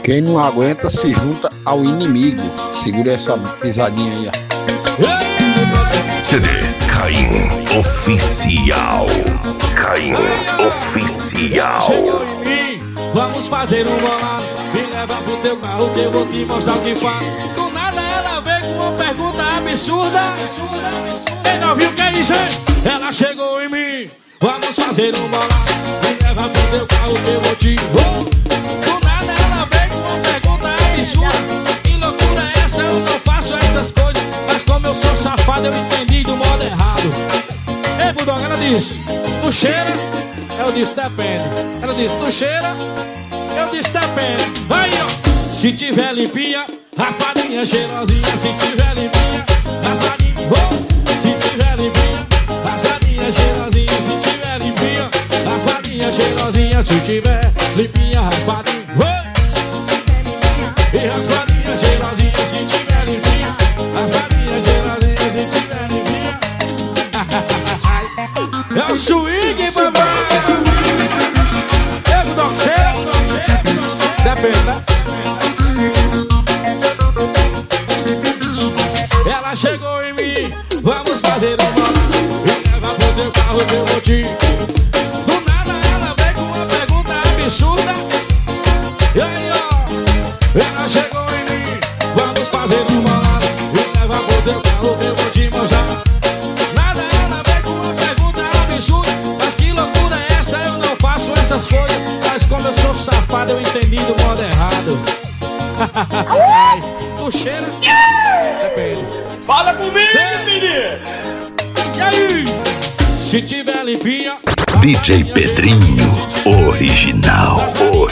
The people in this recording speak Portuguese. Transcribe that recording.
Quem não aguenta se junta ao inimigo. Segura essa pisadinha aí, ó. CD Caim Oficial. Caim Oficial. Chegou em mim, vamos fazer um bolado. Me leva pro teu carro que eu vou te mostrar o que faz. Do nada ela veio com uma pergunta absurda. Quem não viu o que é isso, hein? Ela chegou em mim, vamos fazer um bolado. Me leva pro teu carro que eu vou te... Do nada ela veio com uma pergunta absurda. Que loucura é essa? Eu não faço essas coisas. Mas como eu sou safado, eu entendi do modo errado. Ei, Budog, ela disse, tu cheira? Eu disse, depende. Ela disse, tu cheira? Eu disse, depende. Vai, ó. Se tiver limpinha, raspadinha cheirosinha. Se tiver limpinha, raspadinha. Se tiver limpinha, raspadinha cheirosinha. Se tiver limpinha, raspadinha cheirosinha. Se tiver limpinha, raspadinha. E raspadinha cheirosinha. Se tiver limpinha, raspadinha cheirosinha. Se tiver limpinha. É o swing, papai. Ei, Budog, cheira? Depende, né? Ela chegou em mim, vamos fazer um bolado. Me leva pro teu carro que eu vou te... Do nada ela veio com uma pergunta absurda. E aí, ó, ela chegou em mim, vamos fazer um bolado. Me leva pro teu carro que eu vou te mostrar. Nada ela veio com uma pergunta absurda. Mas que loucura é essa? Eu não faço essas coisas. Mas como eu sou safado, eu entendi do modo errado. Tu cheira? Depende. Fala comigo, menino! E aí? Se tiver limpinha, DJ Pedrinho Original.